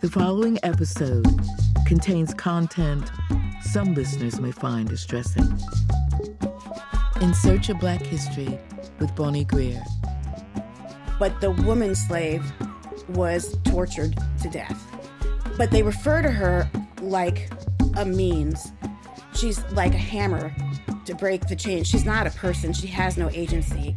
The following episode contains content some listeners may find distressing. In Search of Black History with Bonnie Greer. But the woman slave was tortured to death. But they refer to her like a means. She's like a hammer to break the chain. She's not a person. She has no agency.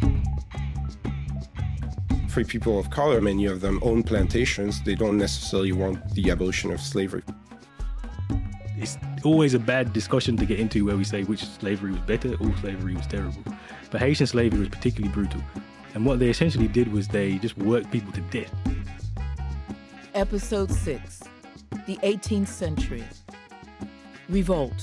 Free people of color, many of them own plantations. They don't necessarily want the abolition of slavery. It's always a bad discussion to get into where we say which slavery was better or slavery was terrible. But Haitian slavery was particularly brutal. And what they essentially did was they just worked people to death. Episode 6, The 18th Century. Revolt.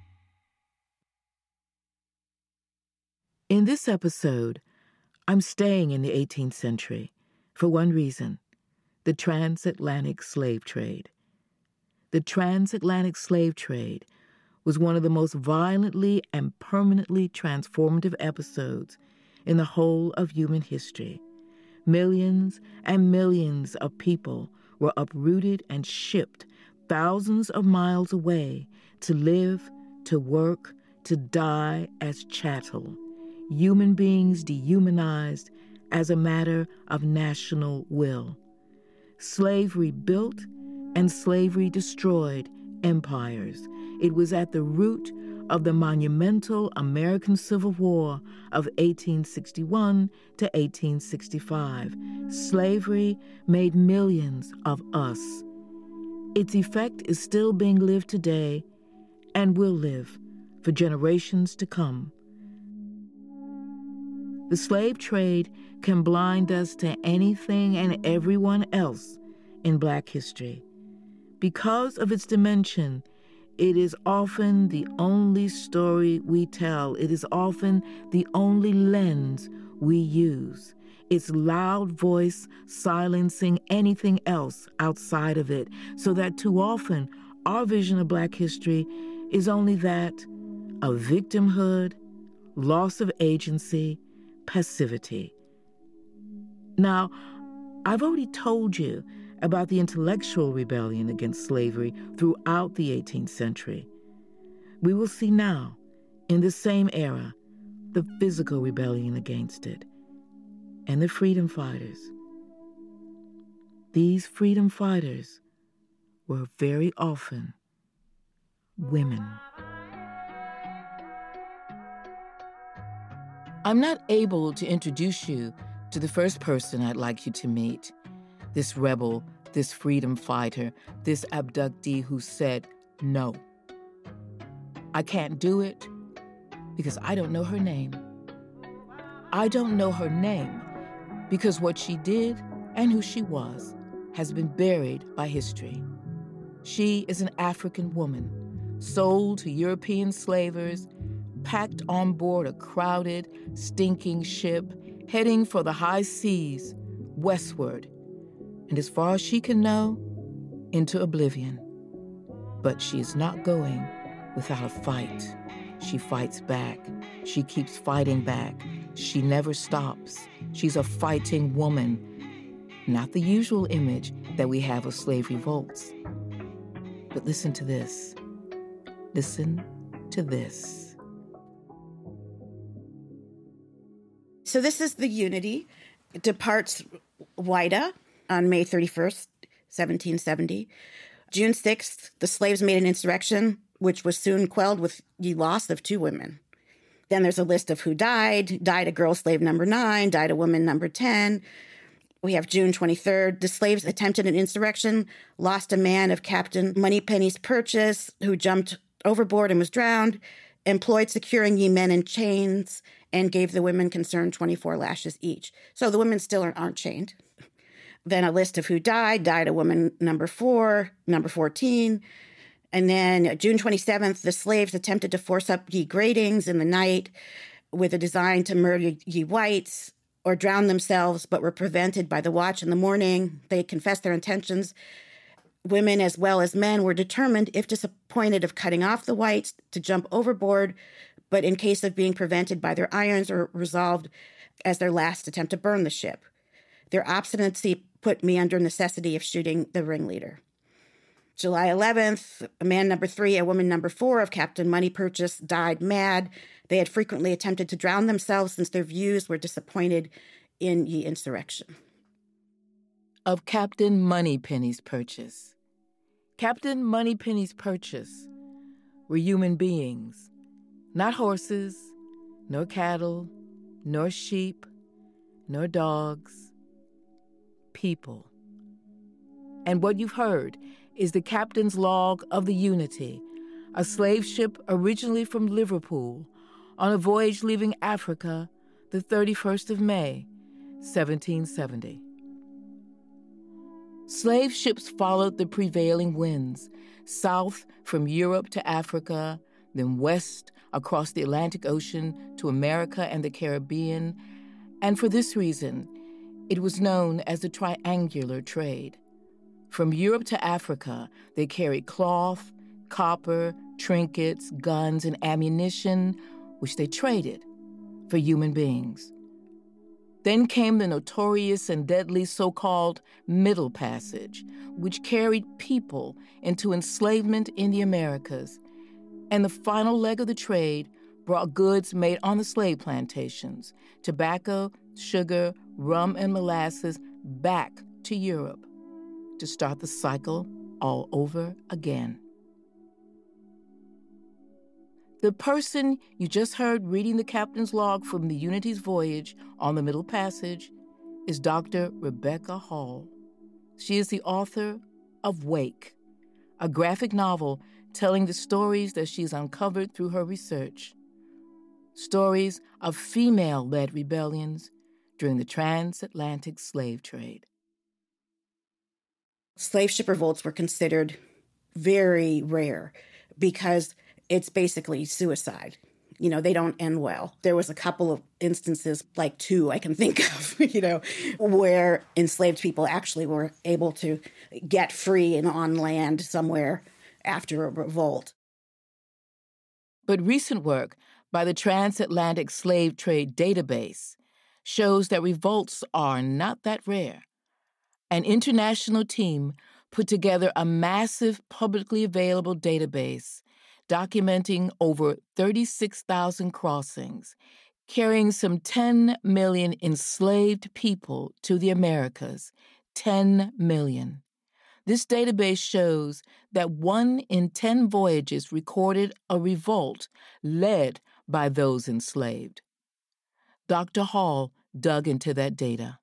In this episode, I'm staying in the 18th century for one reason: the transatlantic slave trade. The transatlantic slave trade was one of the most violently and permanently transformative episodes in the whole of human history. Millions and millions of people were uprooted and shipped thousands of miles away to live, to work, to die as chattel. Human beings dehumanized as a matter of national will. Slavery built and slavery destroyed empires. It was at the root of the monumental American Civil War of 1861 to 1865. Slavery made millions of us. Its effect is still being lived today and will live for generations to come. The slave trade can blind us to anything and everyone else in Black history. Because of its dimension, it is often the only story we tell. It is often the only lens we use. Its loud voice silencing anything else outside of it, so that too often our vision of Black history is only that of victimhood, loss of agency, passivity. Now, I've already told you about the intellectual rebellion against slavery throughout the 18th century. We will see now, in the same era, the physical rebellion against it and the freedom fighters. These freedom fighters were very often women. I'm not able to introduce you to the first person I'd like you to meet. This rebel, this freedom fighter, this abductee who said no. I can't do it because I don't know her name. I don't know her name because what she did and who she was has been buried by history. She is an African woman, sold to European slavers, packed on board a crowded, stinking ship, heading for the high seas, westward, and as far as she can know, into oblivion. But she is not going without a fight. She fights back. She keeps fighting back. She never stops. She's a fighting woman, not the usual image that we have of slave revolts. But listen to this. Listen to this. So this is the Unity. It departs Whydah on May 31st, 1770. June 6th, the slaves made an insurrection, which was soon quelled with the loss of 2 women. Then there's a list of who died. Died a girl slave number 9, died a woman number 10. We have June 23rd. The slaves attempted an insurrection, lost a man of Captain Moneypenny's purchase, who jumped overboard and was drowned, employed securing ye men in chains, and gave the women concerned 24 lashes each. So the women still aren't chained. Then a list of who died. Died a woman number 4, number 14. And then June 27th, the slaves attempted to force up ye gratings in the night with a design to murder ye whites or drown themselves, but were prevented by the watch in the morning. They confessed their intentions. Women as well as men were determined, if disappointed of cutting off the whites, to jump overboard, but in case of being prevented by their irons, or resolved as their last attempt to burn the ship. Their obstinacy put me under necessity of shooting the ringleader. July 11th, a man number 3, a woman number 4 of Captain Money Purchase died mad. They had frequently attempted to drown themselves since their views were disappointed in ye insurrection. Of Captain Moneypenny's Purchase. Captain Moneypenny's Purchase were human beings, not horses, nor cattle, nor sheep, nor dogs, people. And what you've heard is the captain's log of the Unity, a slave ship originally from Liverpool, on a voyage leaving Africa the 31st of May, 1770. Slave ships followed the prevailing winds, south from Europe to Africa, then west across the Atlantic Ocean to America and the Caribbean, and for this reason, it was known as the triangular trade. From Europe to Africa, they carried cloth, copper, trinkets, guns, and ammunition, which they traded for human beings. Then came the notorious and deadly so-called Middle Passage, which carried people into enslavement in the Americas. And the final leg of the trade brought goods made on the slave plantations, tobacco, sugar, rum, and molasses back to Europe to start the cycle all over again. The person you just heard reading the captain's log from the Unity's voyage on the Middle Passage is Dr. Rebecca Hall. She is the author of Wake, a graphic novel telling the stories that she's uncovered through her research. Stories of female-led rebellions during the transatlantic slave trade. Slave ship revolts were considered very rare because it's basically suicide. You know, they don't end well. There was a couple of instances, like 2 I can think of, where enslaved people actually were able to get free and on land somewhere after a revolt. But recent work by the Transatlantic Slave Trade Database shows that revolts are not that rare. An international team put together a massive publicly available database documenting over 36,000 crossings, carrying some 10 million enslaved people to the Americas. 10 million. This database shows that 1 in 10 voyages recorded a revolt led by those enslaved. Dr. Hall dug into that data.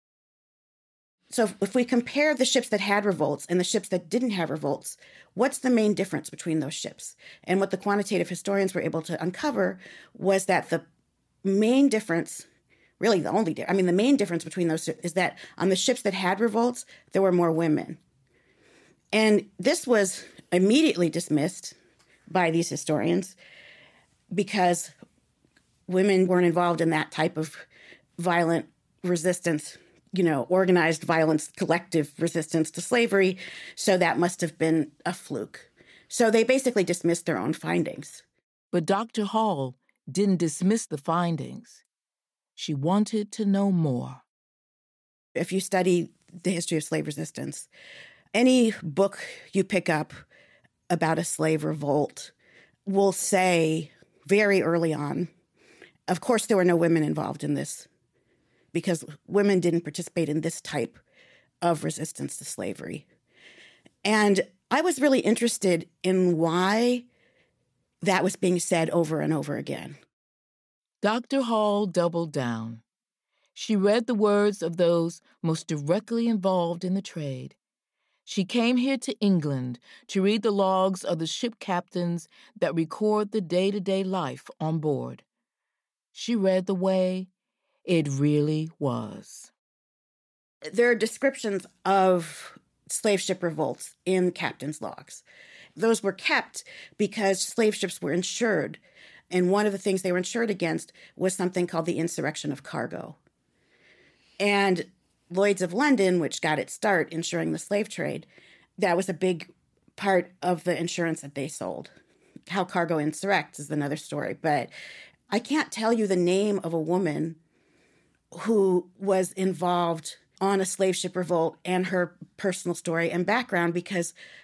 So if we compare the ships that had revolts and the ships that didn't have revolts, what's the main difference between those ships? And what the quantitative historians were able to uncover was that the main difference, really the only difference, the main difference between those is that on the ships that had revolts, there were more women. And this was immediately dismissed by these historians because women weren't involved in that type of violent resistance, organized violence, collective resistance to slavery. So that must have been a fluke. So they basically dismissed their own findings. But Dr. Hall didn't dismiss the findings. She wanted to know more. If you study the history of slave resistance, any book you pick up about a slave revolt will say very early on, of course, there were no women involved in this because women didn't participate in this type of resistance to slavery. And I was really interested in why that was being said over and over again. Dr. Hall doubled down. She read the words of those most directly involved in the trade. She came here to England to read the logs of the ship captains that record the day-to-day life on board. She read the way it really was. There are descriptions of slave ship revolts in captain's logs. Those were kept because slave ships were insured. And one of the things they were insured against was something called the insurrection of cargo. And Lloyd's of London, which got its start insuring the slave trade, that was a big part of the insurance that they sold. How cargo insurrects is another story. But I can't tell you the name of a woman who was involved on a slave ship revolt and her personal story and background because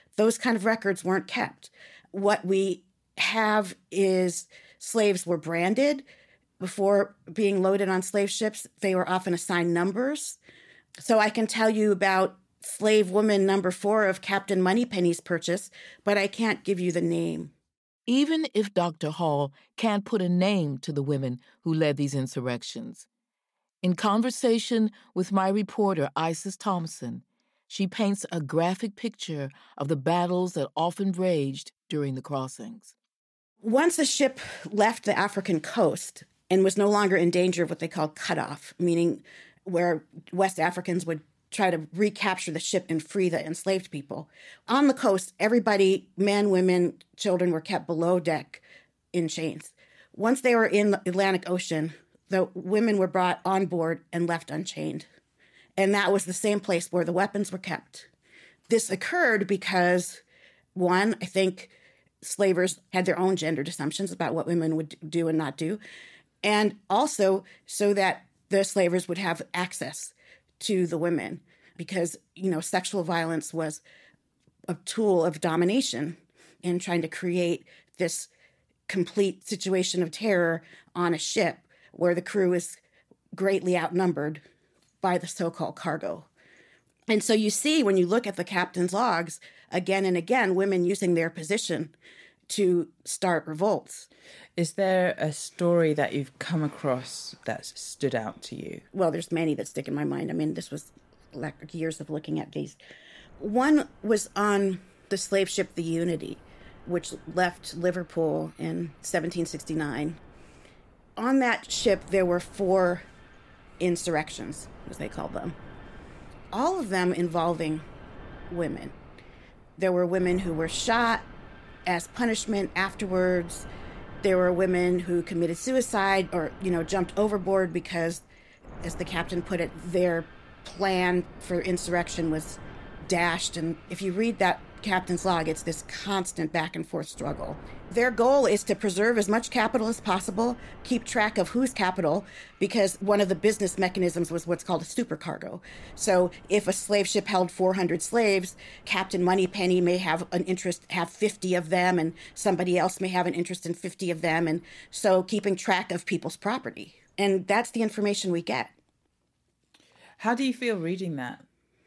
Those kind of records weren't kept. What we have is slaves were branded. Before being loaded on slave ships, they were often assigned numbers. So I can tell you about slave woman number 4 of Captain Moneypenny's purchase, but I can't give you the name. Even if Dr. Hall can't put a name to the women who led these insurrections, in conversation with my reporter, Isis Thompson, she paints a graphic picture of the battles that often raged during the crossings. Once a ship left the African coast and was no longer in danger of what they called cutoff, meaning where West Africans would try to recapture the ship and free the enslaved people. On the coast, everybody, men, women, children, were kept below deck in chains. Once they were in the Atlantic Ocean, the women were brought on board and left unchained. And that was the same place where the weapons were kept. This occurred because, one, I think slavers had their own gendered assumptions about what women would do and not do, and also so that the slavers would have access to the women, because, sexual violence was a tool of domination in trying to create this complete situation of terror on a ship where the crew is greatly outnumbered by the so-called cargo. And so you see, when you look at the captain's logs, again and again, women using their position to start revolts. Is there a story that you've come across that stood out to you? Well, there's many that stick in my mind. I mean, this was like years of looking at these. One was on the slave ship, the Unity, which left Liverpool in 1769. On that ship, there were 4 insurrections, as they called them, all of them involving women. There were women who were shot as punishment afterwards. There were women who committed suicide or, jumped overboard because, as the captain put it, their plan for insurrection was dashed. And if you read that captain's log, it's this constant back and forth struggle. Their goal is to preserve as much capital as possible, keep track of whose capital, because one of the business mechanisms was what's called a supercargo. So if a slave ship held 400 slaves, Captain Moneypenny may have 50 of them, and somebody else may have an interest in 50 of them. And so keeping track of people's property. And that's the information we get. How do you feel reading that?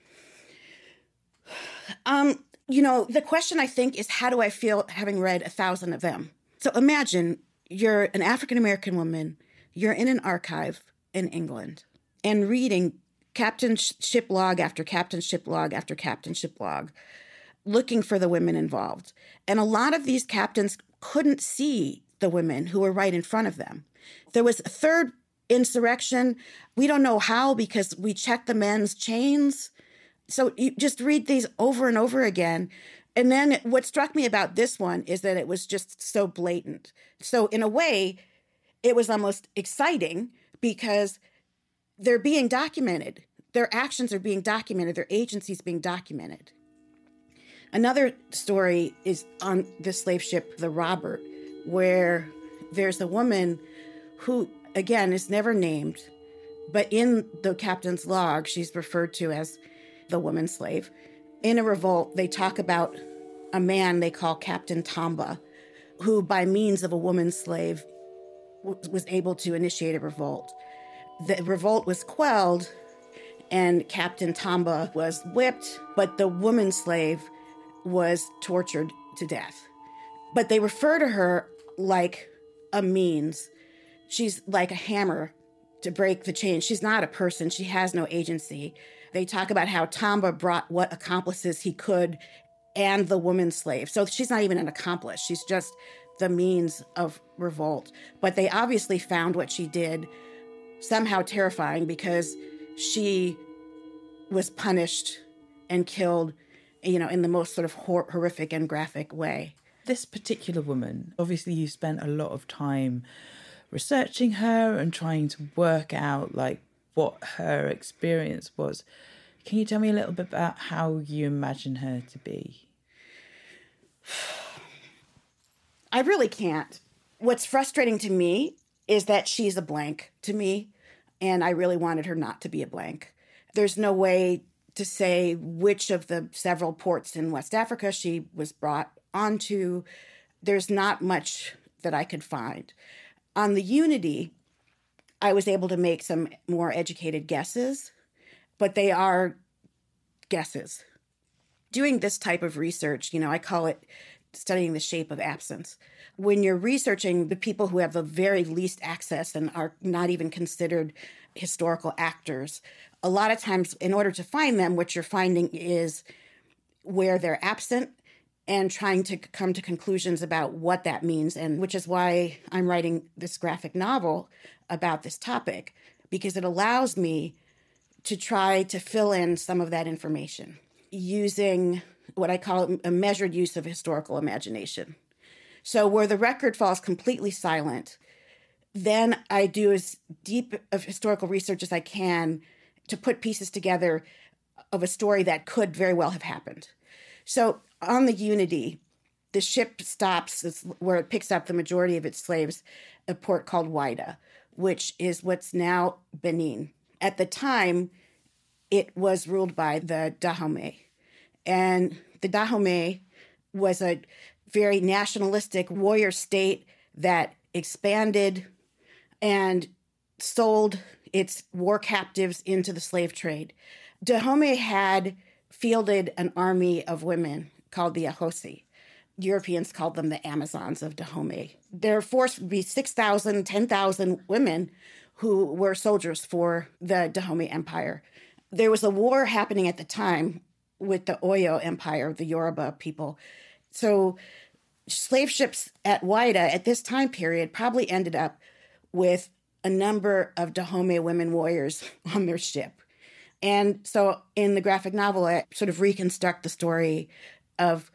The question, I think, is how do I feel having read 1,000 of them? So imagine you're an African-American woman, you're in an archive in England, and reading captain ship log after captain ship log after captain ship log, looking for the women involved. And a lot of these captains couldn't see the women who were right in front of them. There was a 3rd insurrection. We don't know how, because we checked the men's chains. So you just read these over and over again. And then what struck me about this one is that it was just so blatant. So in a way, it was almost exciting because they're being documented. Their actions are being documented. Their agencies being documented. Another story is on the slave ship, the Robert, where there's a woman who, again, is never named, but in the captain's log, she's referred to as the woman slave. In a revolt, they talk about a man they call Captain Tamba, who by means of a woman slave was able to initiate a revolt. The revolt was quelled and Captain Tamba was whipped, but the woman slave was tortured to death. But they refer to her like a means. She's like a hammer to break the chain. She's not a person. She has no agency. They talk about how Tamba brought what accomplices he could and the woman slave. So she's not even an accomplice. She's just the means of revolt. But they obviously found what she did somehow terrifying because she was punished and killed, in the most sort of horrific and graphic way. This particular woman, obviously you spent a lot of time researching her and trying to work out what her experience was. Can you tell me a little bit about how you imagine her to be? I really can't. What's frustrating to me is that she's a blank to me, and I really wanted her not to be a blank. There's no way to say which of the several ports in West Africa she was brought onto. There's not much that I could find. On the Unity, I was able to make some more educated guesses, but they are guesses. Doing this type of research, I call it studying the shape of absence. When you're researching the people who have the very least access and are not even considered historical actors, a lot of times in order to find them, what you're finding is where they're absent and trying to come to conclusions about what that means, and which is why I'm writing this graphic novel about this topic, because it allows me to try to fill in some of that information using what I call a measured use of historical imagination. So where the record falls completely silent, then I do as deep of historical research as I can to put pieces together of a story that could very well have happened. So on the Unity, the ship stops where it picks up the majority of its slaves, a port called Whydah, which is what's now Benin. At the time, it was ruled by the Dahomey. And the Dahomey was a very nationalistic warrior state that expanded and sold its war captives into the slave trade. Dahomey had fielded an army of women called the Ahosi. Europeans called them the Amazons of Dahomey. Their force would be 6,000, 10,000 women who were soldiers for the Dahomey Empire. There was a war happening at the time with the Oyo Empire, the Yoruba people. So slave ships at Whydah at this time period probably ended up with a number of Dahomey women warriors on their ship. And so in the graphic novel, I sort of reconstruct the story of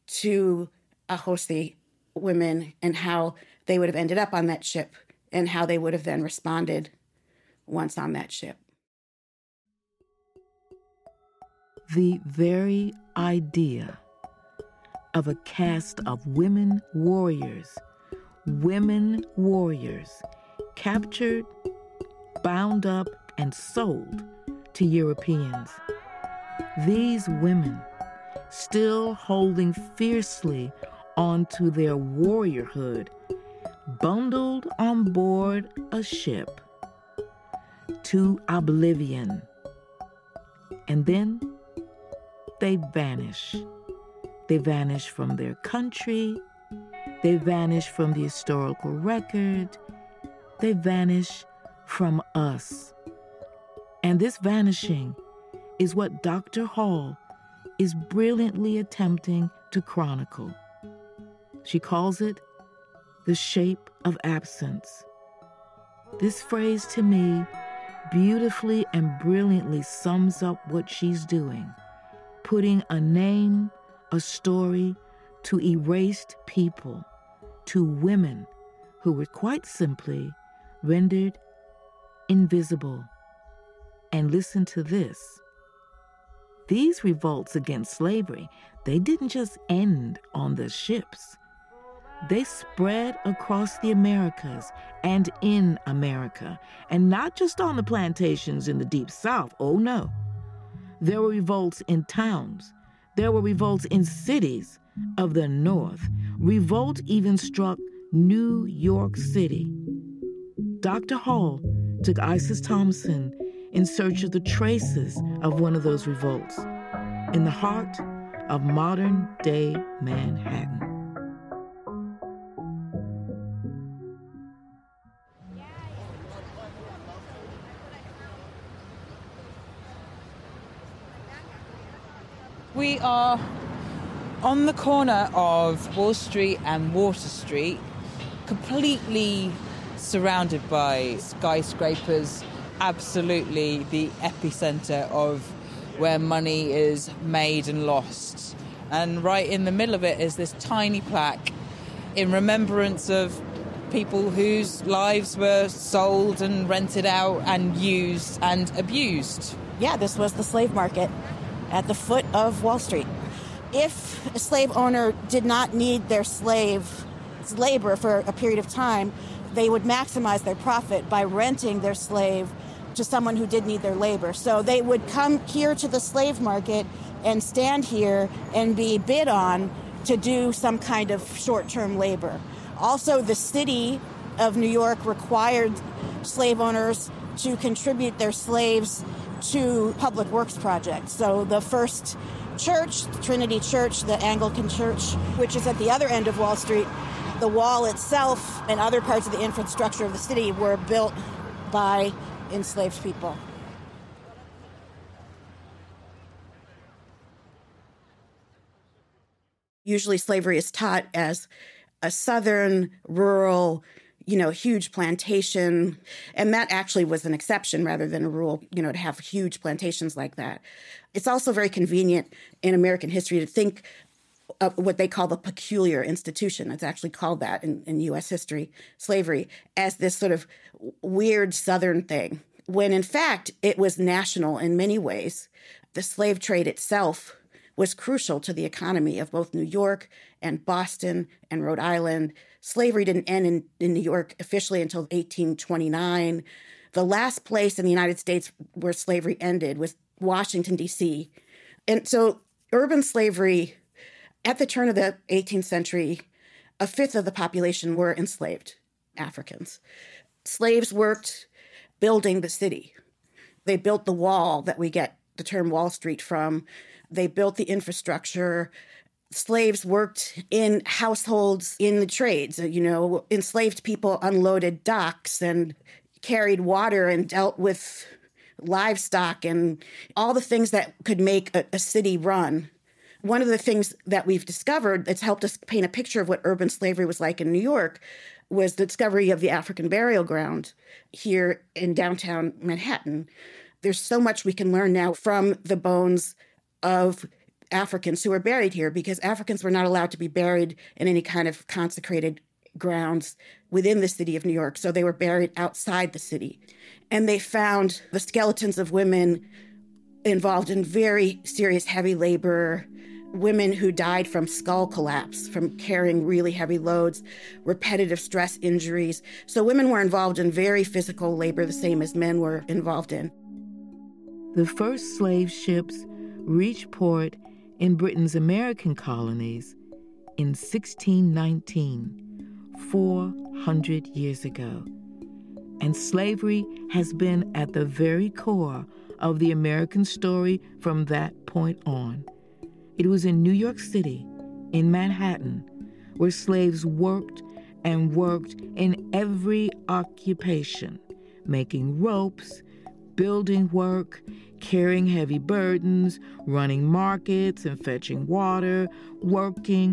two Ahosi women and how they would have ended up on that ship and how they would have then responded once on that ship. The very idea of a cast of women warriors captured, bound up, and sold to Europeans. These women, still holding fiercely onto their warriorhood, bundled on board a ship to oblivion. And then they vanish. They vanish from their country. They vanish from the historical record. They vanish from us. And this vanishing is what Dr. Hall is brilliantly attempting to chronicle. She calls it the shape of absence. This phrase to me beautifully and brilliantly sums up what she's doing, putting a name, a story to erased people, to women who were quite simply rendered invisible. And listen to this. These revolts against slavery, they didn't just end on the ships. They spread across the Americas and in America, and not just on the plantations in the Deep South. Oh, no. There were revolts in towns. There were revolts in cities of the North. Revolt even struck New York City. Dr. Hall took Isis Thompson in search of the traces of one of those revolts in the heart of modern-day Manhattan. We are on the corner of Wall Street and Water Street, completely surrounded by skyscrapers, absolutely the epicenter of where money is made and lost. And right in the middle of it is this tiny plaque in remembrance of people whose lives were sold and rented out and used and abused. Yeah, this was the slave market at the foot of Wall Street. If a slave owner did not need their slave's labor for a period of time, they would maximize their profit by renting their slave to someone who did need their labor. So they would come here to the slave market and stand here and be bid on to do some kind of short-term labor. Also, the city of New York required slave owners to contribute their slaves to public works projects. So the first church, Trinity Church, the Anglican Church, which is at the other end of Wall Street, the wall itself and other parts of the infrastructure of the city were built by enslaved people. Usually slavery is taught as a southern, rural, huge plantation. And that actually was an exception rather than a rule, to have huge plantations like that. It's also very convenient in American history to think of what they call the peculiar institution. It's actually called that in U.S. history, slavery, as this sort of weird southern thing, when in fact it was national in many ways. The slave trade itself was crucial to the economy of both New York and Boston and Rhode Island. Slavery didn't end in New York officially until 1829. The last place in the United States where slavery ended was Washington, D.C. And so urban slavery, at the turn of the 18th century, a fifth of the population were enslaved Africans. Slaves worked building the city. They built the wall that we get the term Wall Street from. They built the infrastructure. Slaves worked in households in the trades. Enslaved people unloaded docks and carried water and dealt with livestock and all the things that could make a city run. One of the things that we've discovered that's helped us paint a picture of what urban slavery was like in New York was the discovery of the African burial ground here in downtown Manhattan. There's so much we can learn now from the bones of Africans who were buried here, because Africans were not allowed to be buried in any kind of consecrated grounds within the city of New York. So they were buried outside the city. And they found the skeletons of women involved in very serious heavy labor, women who died from skull collapse, from carrying really heavy loads, repetitive stress injuries. So women were involved in very physical labor, the same as men were involved in. The first slave ships reached port in Britain's American colonies in 1619, 400 years ago. And slavery has been at the very core of the American story from that point on. It was in New York City, in Manhattan, where slaves worked and worked in every occupation, making ropes, building work, carrying heavy burdens, running markets and fetching water, working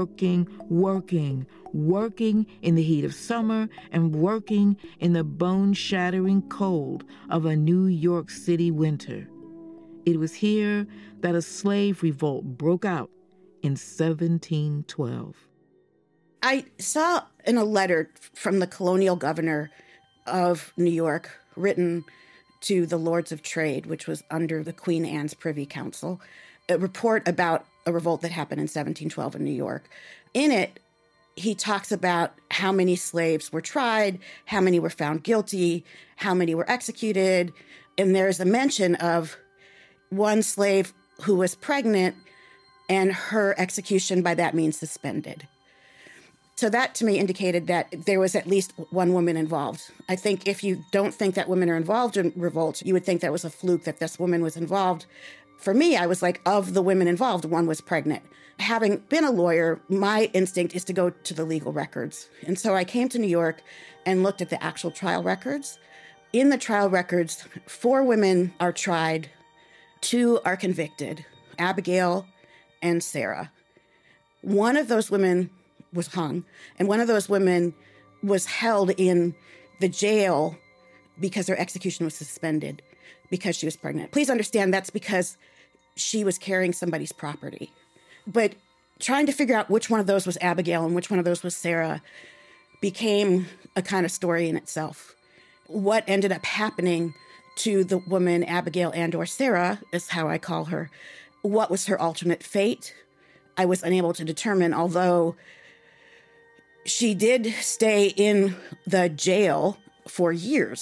in the heat of summer and working in the bone-shattering cold of a New York City winter. It was here that a slave revolt broke out in 1712. I saw in a letter from the colonial governor of New York, written to the Lords of Trade, which was under the Queen Anne's Privy Council, a report about a revolt that happened in 1712 in New York. In it, he talks about how many slaves were tried, how many were found guilty, how many were executed, and there's a mention of one slave who was pregnant and her execution by that means suspended. So that to me indicated that there was at least one woman involved. I think if you don't think that women are involved in revolts, you would think that was a fluke that this woman was involved. For me, I was like, of the women involved, one was pregnant. Having been a lawyer, my instinct is to go to the legal records. And so I came to New York and looked at the actual trial records. In the trial records, 4 women are tried, 2 are convicted, Abigail and Sarah. One of those women was hung, and one of those women was held in the jail because her execution was suspended because she was pregnant. Please understand that's because she was carrying somebody's property. But trying to figure out which one of those was Abigail and which one of those was Sarah became a kind of story in itself. What ended up happening to the woman Abigail and or Sarah is how I call her. What was her alternate fate? I was unable to determine, although she did stay in the jail for years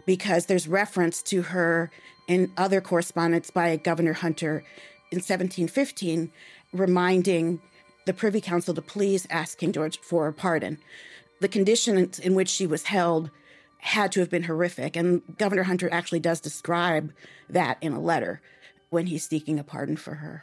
because there's reference to her in other correspondence by Governor Hunter in 1715, reminding the Privy Council to please ask King George for a pardon. The conditions in which she was held had to have been horrific, and Governor Hunter actually does describe that in a letter when he's seeking a pardon for her.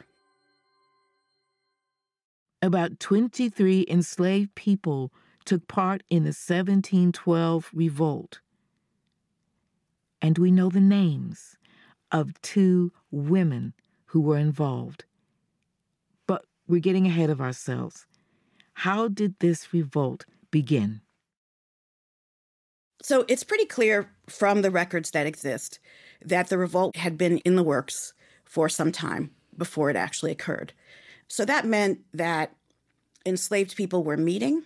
About 23 enslaved people took part in the 1712 revolt. And we know the names of 2 women who were involved. But we're getting ahead of ourselves. How did this revolt begin? So it's pretty clear from the records that exist that the revolt had been in the works for some time before it actually occurred. So that meant that enslaved people were meeting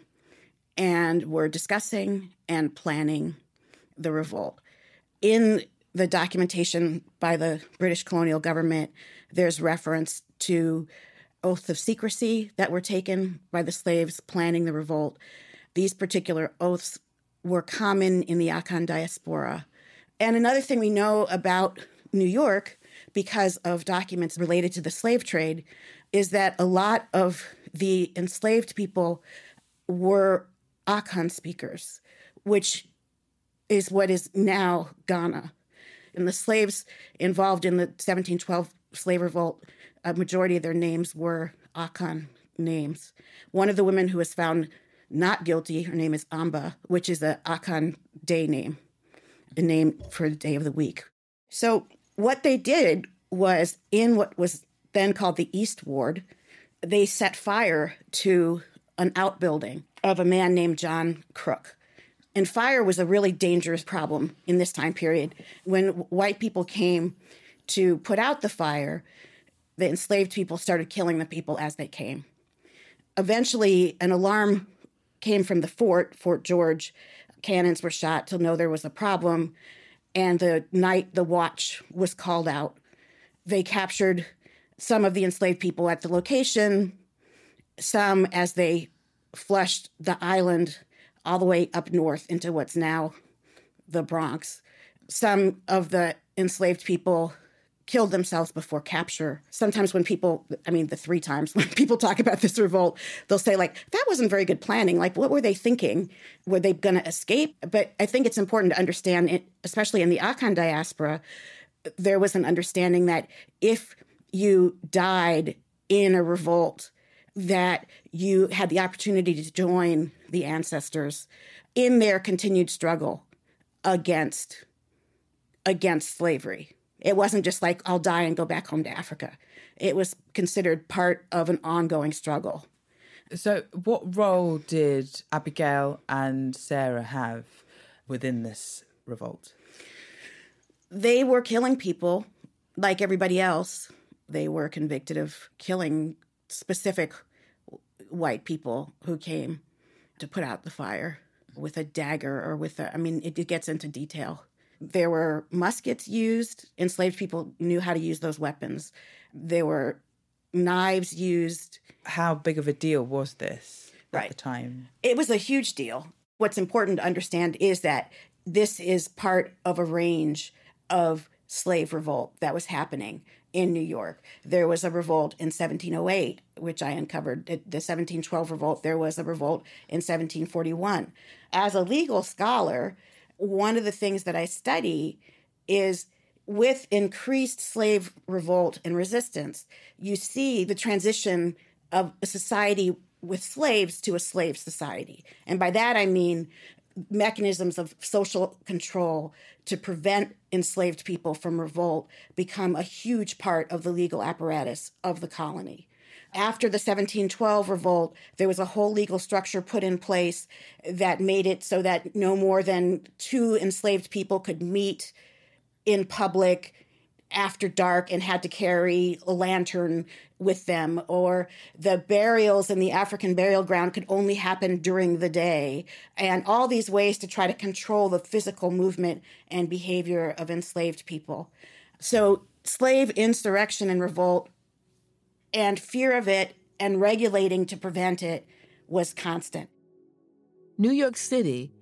and were discussing and planning the revolt. In the documentation by the British colonial government, there's reference to oaths of secrecy that were taken by the slaves planning the revolt. These particular oaths were common in the Akan diaspora. And another thing we know about New York, because of documents related to the slave trade, is that a lot of the enslaved people were Akan speakers, which is what is now Ghana. And the slaves involved in the 1712 slave revolt, a majority of their names were Akan names. One of the women who was found not guilty, her name is Amba, which is a Akan day name, a name for the day of the week. So what they did was, in what was then called the East Ward, they set fire to an outbuilding of a man named John Crook. And fire was a really dangerous problem in this time period. When white people came to put out the fire, the enslaved people started killing the people as they came. Eventually, an alarm came from the fort, Fort George. Cannons were shot to know there was a problem. And the night the watch was called out, they captured some of the enslaved people at the location, some as they flushed the island all the way up north into what's now the Bronx. Some of the enslaved people killed themselves before capture. Sometimes when people, the 3 times when people talk about this revolt, they'll say, like, that wasn't very good planning. Like, what were they thinking? Were they going to escape? But I think it's important to understand, it, especially in the Akan diaspora, there was an understanding that if you died in a revolt, that you had the opportunity to join the ancestors in their continued struggle against slavery. It wasn't just like, I'll die and go back home to Africa. It was considered part of an ongoing struggle. So what role did Abigail and Sarah have within this revolt? They were killing people like everybody else. They were convicted of killing specific white people who came to put out the fire with a dagger or with it gets into detail. There were muskets used. Enslaved people knew how to use those weapons. There were knives used. How big of a deal was this at the time? It was a huge deal. What's important to understand is that this is part of a range of slave revolt that was happening in New York. There was a revolt in 1708, which I uncovered. The 1712 revolt, there was a revolt in 1741. As a legal scholar, one of the things that I study is with increased slave revolt and resistance, you see the transition of a society with slaves to a slave society. And by that, I mean mechanisms of social control to prevent enslaved people from revolt become a huge part of the legal apparatus of the colony. After the 1712 revolt, there was a whole legal structure put in place that made it so that no more than 2 enslaved people could meet in public after dark and had to carry a lantern with them, or the burials in the African burial ground could only happen during the day, and all these ways to try to control the physical movement and behavior of enslaved people. So slave insurrection and revolt and fear of it and regulating to prevent it was constant. New York City,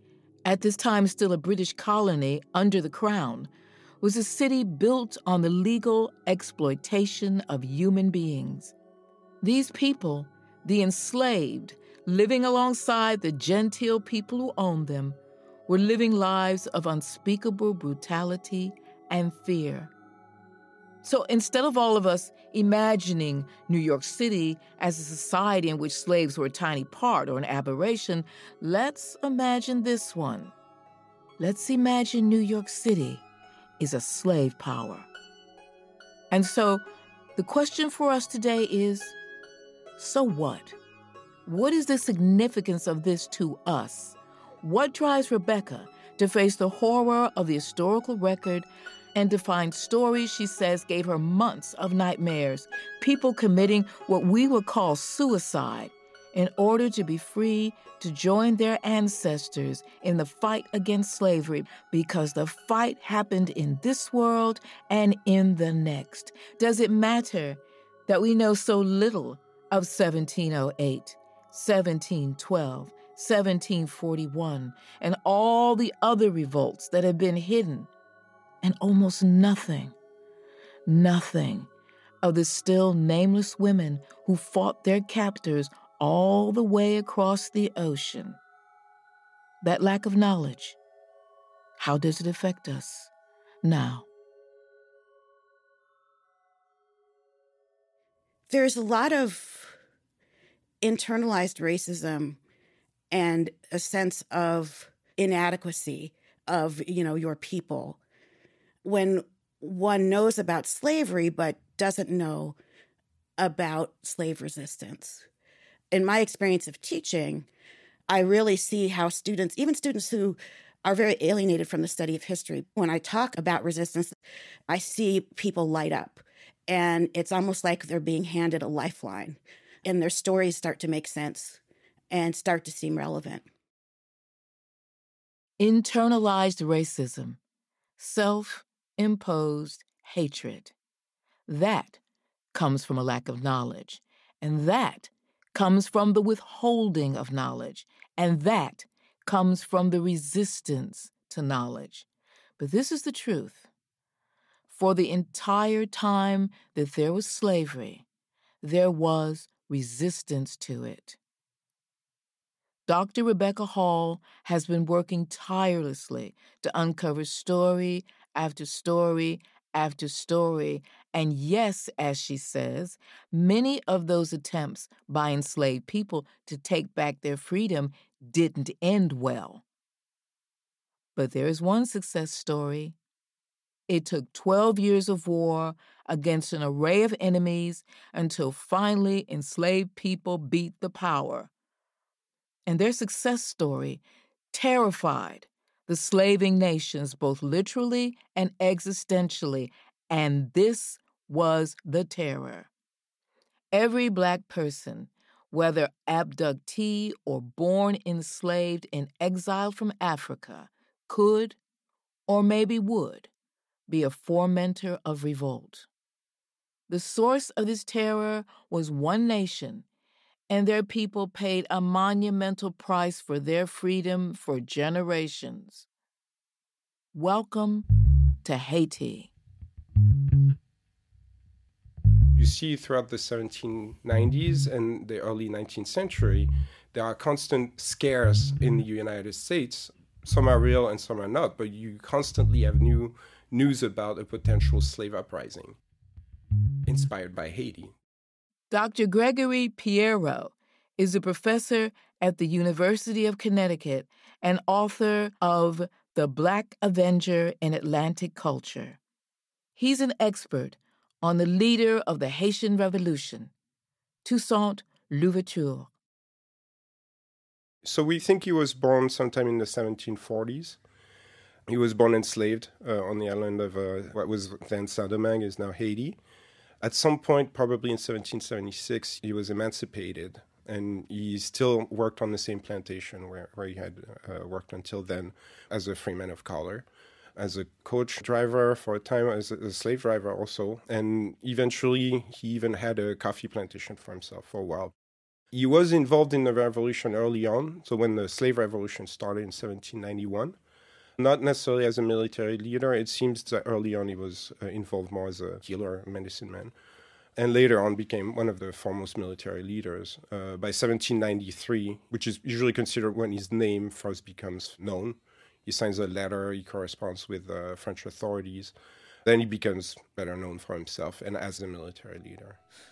at this time still a British colony under the Crown, was a city built on the legal exploitation of human beings. These people, the enslaved, living alongside the genteel people who owned them, were living lives of unspeakable brutality and fear. So instead of all of us imagining New York City as a society in which slaves were a tiny part or an aberration, let's imagine this one. Let's imagine New York City is a slave power. And so the question for us today is, so what? What is the significance of this to us? What drives Rebecca to face the horror of the historical record and to find stories she says gave her months of nightmares, people committing what we would call suicide in order to be free to join their ancestors in the fight against slavery, because the fight happened in this world and in the next? Does it matter that we know so little of 1708, 1712, 1741, and all the other revolts that have been hidden, and almost nothing of the still nameless women who fought their captors all the way across the ocean? That lack of knowledge, how does it affect us now? There's a lot of internalized racism and a sense of inadequacy of, your people. When one knows about slavery but doesn't know about slave resistance. In my experience of teaching, I really see how students, even students who are very alienated from the study of history, when I talk about resistance, I see people light up. And it's almost like they're being handed a lifeline. And their stories start to make sense and start to seem relevant. Internalized racism, self-imposed hatred. That comes from a lack of knowledge, and that comes from the withholding of knowledge, and that comes from the resistance to knowledge. But this is the truth. For the entire time that there was slavery, there was resistance to it. Dr. Rebecca Hall has been working tirelessly to uncover story after story after story, and yes, as she says, many of those attempts by enslaved people to take back their freedom didn't end well. But there is one success story. It took 12 years of war against an array of enemies until finally enslaved people beat the power. And their success story terrified the slaving nations both literally and existentially, and this was the terror. Every Black person, whether abductee or born enslaved and exiled from Africa, could, or maybe would, be a fomenter of revolt. The source of this terror was one nation, and their people paid a monumental price for their freedom for generations. Welcome to Haiti. You see throughout the 1790s and the early 19th century, there are constant scares in the United States. Some are real and some are not, but you constantly have new news about a potential slave uprising inspired by Haiti. Dr. Gregory Piero is a professor at the University of Connecticut and author of The Black Avenger in Atlantic Culture. He's an expert on the leader of the Haitian Revolution, Toussaint Louverture. So we think he was born sometime in the 1740s. He was born enslaved on the island of what was then Saint-Domingue, is now Haiti. At some point, probably in 1776, he was emancipated, and he still worked on the same plantation where he had worked until then as a freeman of color, as a coach driver for a time, as a slave driver also. And eventually, he even had a coffee plantation for himself for a while. He was involved in the revolution early on, so when the slave revolution started in 1791. Not necessarily as a military leader. It seems that early on he was involved more as a healer, a medicine man, and later on became one of the foremost military leaders. By 1793, which is usually considered when his name first becomes known, he signs a letter, he corresponds with French authorities. Then he becomes better known for himself and as a military leader.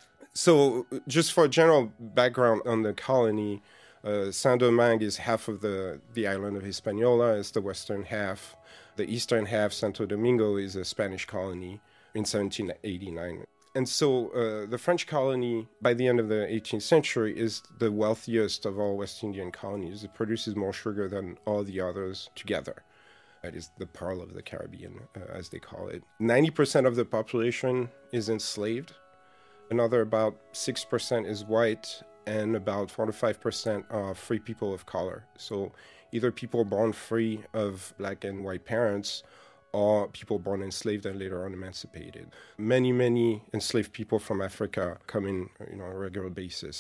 So just for general background on the colony, Saint-Domingue is half of the island of Hispaniola. It's the western half. The eastern half, Santo Domingo, is a Spanish colony in 1789. And so the French colony, by the end of the 18th century, is the wealthiest of all West Indian colonies. It produces more sugar than all the others together. That is the pearl of the Caribbean, as they call it. 90% of the population is enslaved. Another about 6% is white, and about 4 to 5% are free people of color. So either people born free of black and white parents, or people born enslaved and later on emancipated. Many enslaved people from Africa come in, on a regular basis.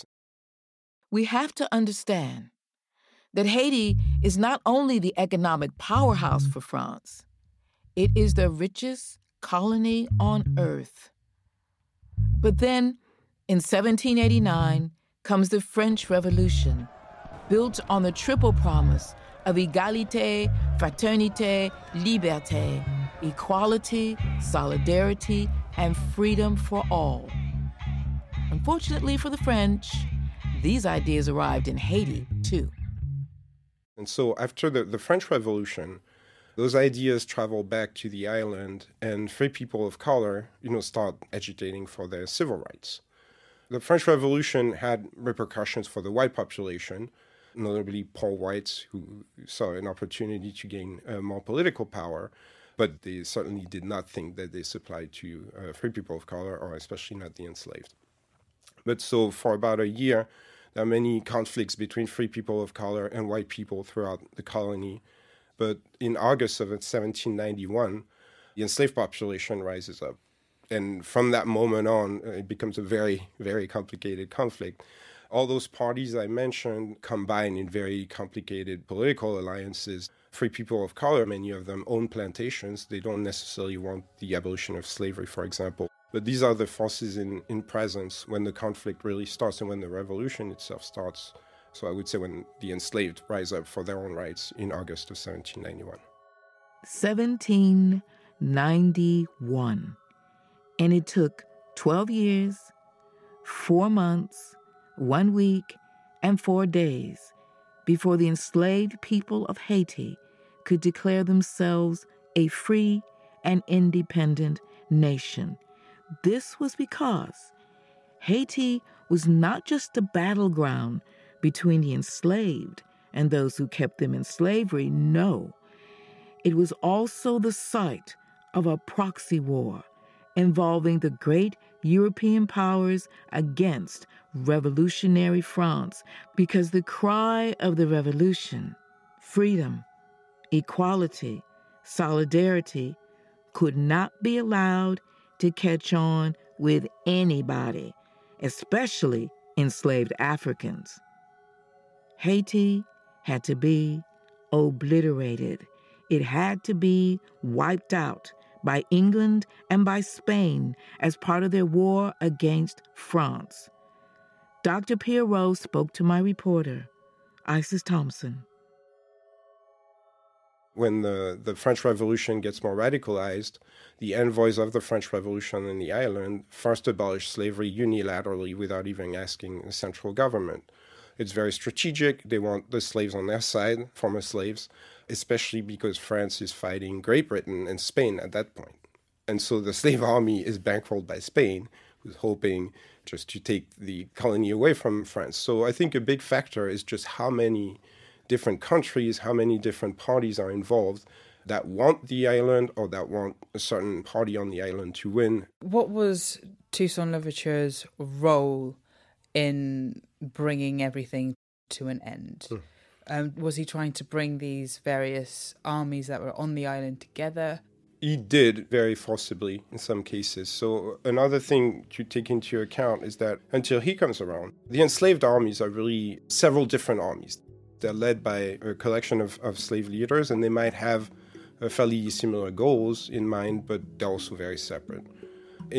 We have to understand that Haiti is not only the economic powerhouse for France, it is the richest colony on earth. But then, in 1789, comes the French Revolution, built on the triple promise of égalité, fraternité, liberté, equality, solidarity, and freedom for all. Unfortunately for the French, these ideas arrived in Haiti, too. And so after the French Revolution, those ideas travel back to the island, and free people of color, start agitating for their civil rights. The French Revolution had repercussions for the white population, notably poor whites who saw an opportunity to gain more political power, but they certainly did not think that they supplied to free people of color, or especially not the enslaved. But so for about a year, there are many conflicts between free people of color and white people throughout the colony. But in August of 1791, the enslaved population rises up. And from that moment on, it becomes a very, very complicated conflict. All those parties I mentioned combine in very complicated political alliances. Free people of color, many of them own plantations. They don't necessarily want the abolition of slavery, for example. But these are the forces in presence when the conflict really starts and when the revolution itself starts. So I would say when the enslaved rise up for their own rights in August of 1791. 1791. And it took 12 years, 4 months, 1 week, and 4 days before the enslaved people of Haiti could declare themselves a free and independent nation. This was because Haiti was not just a battleground between the enslaved and those who kept them in slavery. No, it was also the site of a proxy war involving the great European powers against revolutionary France, because the cry of the revolution, freedom, equality, solidarity, could not be allowed to catch on with anybody, especially enslaved Africans. Haiti had to be obliterated. It had to be wiped out by England and by Spain as part of their war against France. Dr. Pierrot spoke to my reporter, Isis Thompson. When the French Revolution gets more radicalized, the envoys of the French Revolution in the island first abolish slavery unilaterally without even asking the central government. It's very strategic. They want the slaves on their side, former slaves, especially because France is fighting Great Britain and Spain at that point. And so the slave army is bankrolled by Spain, who's hoping just to take the colony away from France. So I think a big factor is just how many different countries, how many different parties are involved that want the island or that want a certain party on the island to win. What was Toussaint Louverture's role in bringing everything to an end? Was he trying to bring these various armies that were on the island together? He did very forcibly in some cases. So another thing to take into account is that until he comes around, the enslaved armies are really several different armies. They're led by a collection of slave leaders, and they might have fairly similar goals in mind, but they're also very separate. In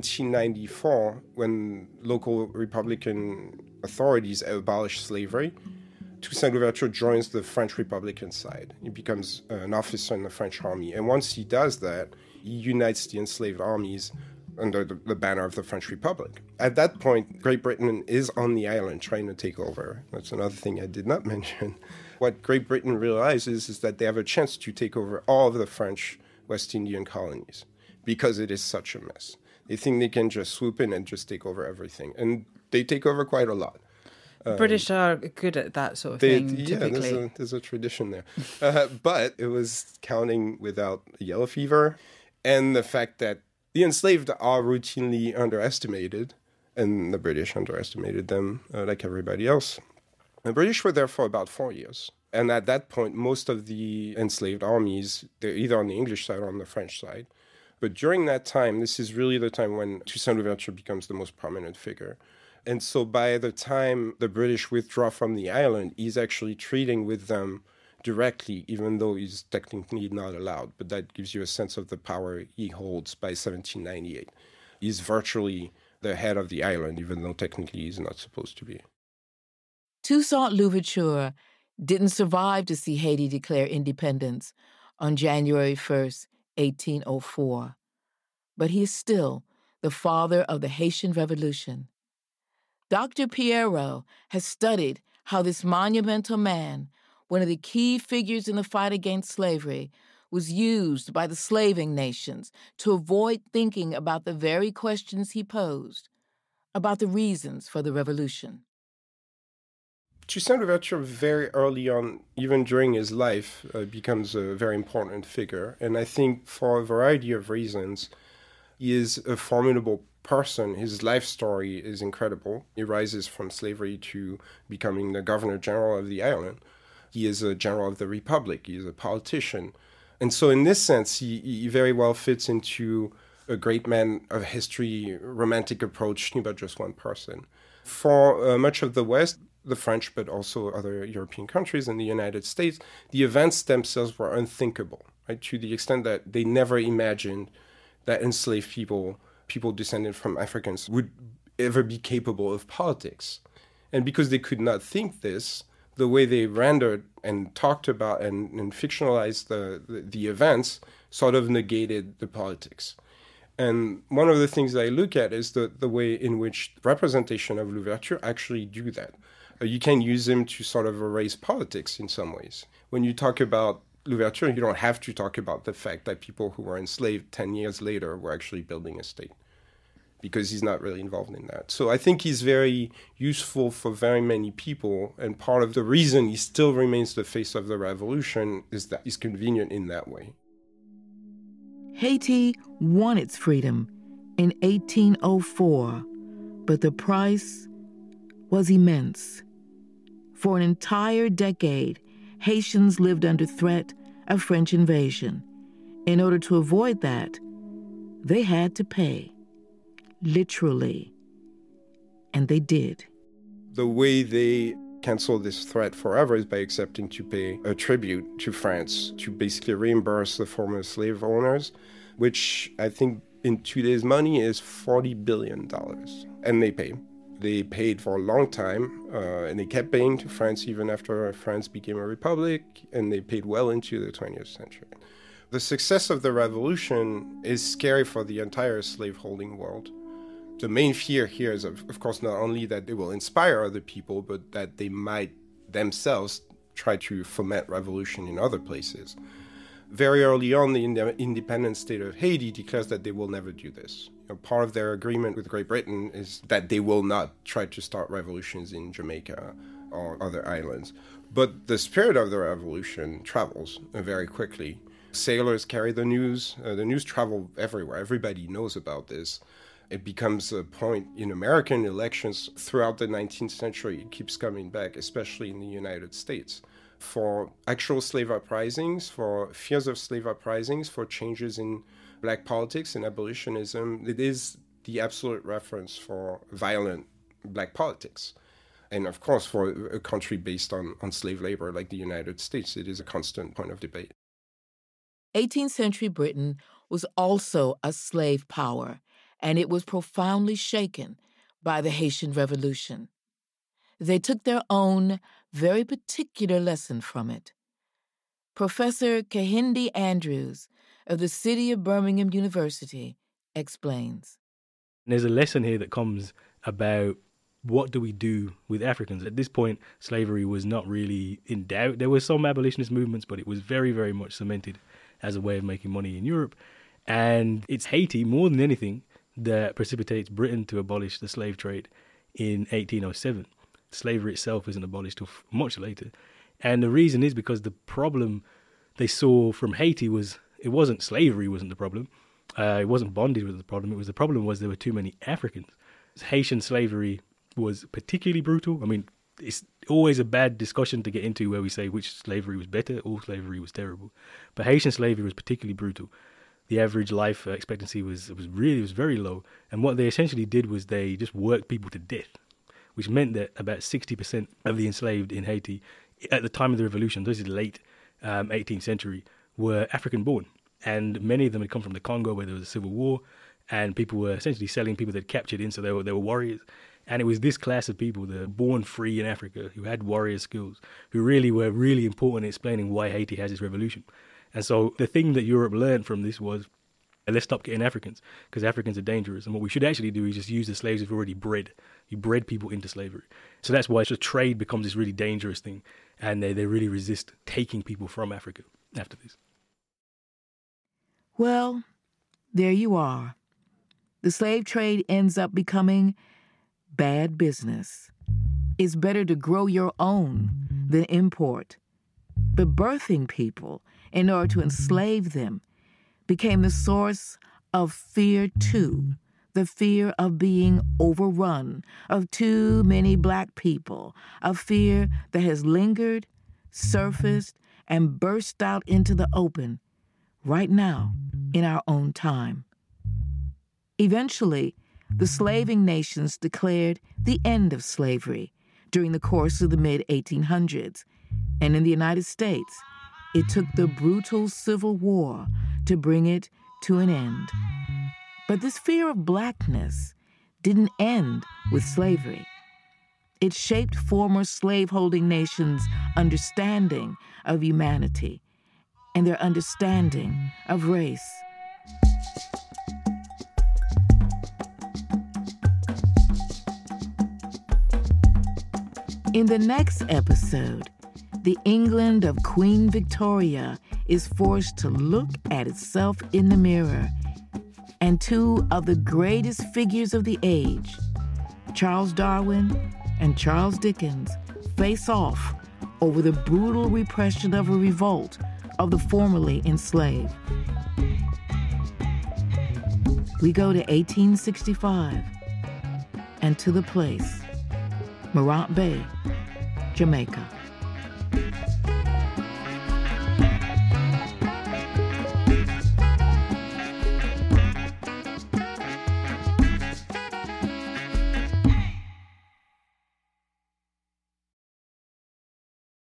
1794, when local Republican authorities abolished slavery, Toussaint Louverture joins the French Republican side. He becomes an officer in the French army. And once he does that, he unites the enslaved armies under the banner of the French Republic. At that point, Great Britain is on the island trying to take over. That's another thing I did not mention. What Great Britain realizes is that they have a chance to take over all of the French West Indian colonies because it is such a mess. They think they can just swoop in and just take over everything. And they take over quite a lot. British are good at that sort of thing, typically. Yeah, there's a tradition there. But it was counting without yellow fever and the fact that the enslaved are routinely underestimated, and the British underestimated them like everybody else. The British were there for about 4 years. And at that point, most of the enslaved armies, they're either on the English side or on the French side. But during that time, this is really the time when Toussaint Louverture becomes the most prominent figure. And so by the time the British withdraw from the island, he's actually treating with them directly, even though he's technically not allowed. But that gives you a sense of the power he holds by 1798. He's virtually the head of the island, even though technically he's not supposed to be. Toussaint Louverture didn't survive to see Haiti declare independence on January 1st, 1804. But he is still the father of the Haitian Revolution. Dr. Pierrot has studied how this monumental man, one of the key figures in the fight against slavery, was used by the slaving nations to avoid thinking about the very questions he posed, about the reasons for the revolution. Toussaint Louverture very early on, even during his life, becomes a very important figure. And I think for a variety of reasons, he is a formidable person. His life story is incredible. He rises from slavery to becoming the governor general of the island. He is a general of the Republic. He is a politician. And so in this sense, he very well fits into a great man of history, romantic approach about just one person. For much of the West, the French, but also other European countries and the United States, the events themselves were unthinkable, right? To the extent that they never imagined that enslaved people descended from Africans, would ever be capable of politics. And because they could not think this, the way they rendered and talked about and fictionalized the events sort of negated the politics. And one of the things that I look at is the way in which representation of Louverture actually do that. You can use him to sort of erase politics in some ways. When you talk about Louverture, you don't have to talk about the fact that people who were enslaved 10 years later were actually building a state, because he's not really involved in that. So I think he's very useful for very many people, and part of the reason he still remains the face of the revolution is that he's convenient in that way. Haiti won its freedom in 1804, but the price was immense. For an entire decade, Haitians lived under threat of French invasion. In order to avoid that, they had to pay, literally, and they did. The way they cancel this threat forever is by accepting to pay a tribute to France to basically reimburse the former slave owners, which I think in today's money is $40 billion. And they pay. They paid for a long time, and they kept paying to France even after France became a republic, and they paid well into the 20th century. The success of the revolution is scary for the entire slaveholding world. The main fear here is, of course, not only that they will inspire other people, but that they might themselves try to foment revolution in other places. Very early on, the independent state of Haiti declares that they will never do this. Part of their agreement with Great Britain is that they will not try to start revolutions in Jamaica or other islands. But the spirit of the revolution travels very quickly. Sailors carry the news. The news travels everywhere. Everybody knows about this. It becomes a point in American elections throughout the 19th century. It keeps coming back, especially in the United States. for actual slave uprisings, for fears of slave uprisings, for changes in black politics and abolitionism. It is the absolute reference for violent black politics. And of course, for a country based on slave labor like the United States, it is a constant point of debate. 18th century Britain was also a slave power, and it was profoundly shaken by the Haitian Revolution. They took their own very particular lesson from it. Professor Kehinde Andrews of the City of Birmingham University explains. There's a lesson here that comes about what do we do with Africans? At this point, slavery was not really in doubt. There were some abolitionist movements, but it was very, very much cemented as a way of making money in Europe. And it's Haiti, more than anything, that precipitates Britain to abolish the slave trade in 1807. Slavery itself isn't abolished till much later. And the reason is because the problem they saw from Haiti was, it wasn't slavery wasn't the problem. It wasn't bondage was the problem. It was the problem was there were too many Africans. Haitian slavery was particularly brutal. I mean, it's always a bad discussion to get into where we say which slavery was better, all slavery was terrible. But Haitian slavery was particularly brutal. The average life expectancy was very low. And what they essentially did was they just worked people to death, which meant that about 60% of the enslaved in Haiti at the time of the revolution, this is late 18th century, were African born. And many of them had come from the Congo where there was a civil war, and people were essentially selling people they'd captured in, so they were warriors. And it was this class of people that were born free in Africa, who had warrior skills, who really were really important in explaining why Haiti has its revolution. And so the thing that Europe learned from this was, let's stop getting Africans, because Africans are dangerous. And what we should actually do is just use the slaves we've already bred. You bred people into slavery. So that's why trade becomes this really dangerous thing. And they really resist taking people from Africa after this. Well, there you are. The slave trade ends up becoming bad business. It's better to grow your own than import. But birthing people in order to enslave them became the source of fear too. The fear of being overrun, of too many black people, a fear that has lingered, surfaced, and burst out into the open right now in our own time. Eventually, the slaving nations declared the end of slavery during the course of the mid-1800s, and in the United States, it took the brutal Civil War to bring it to an end. But this fear of blackness didn't end with slavery. It shaped former slaveholding nations' understanding of humanity and their understanding of race. In the next episode, the England of Queen Victoria is forced to look at itself in the mirror, and two of the greatest figures of the age, Charles Darwin and Charles Dickens, face off over the brutal repression of a revolt of the formerly enslaved. We go to 1865 and to the place, Morant Bay, Jamaica.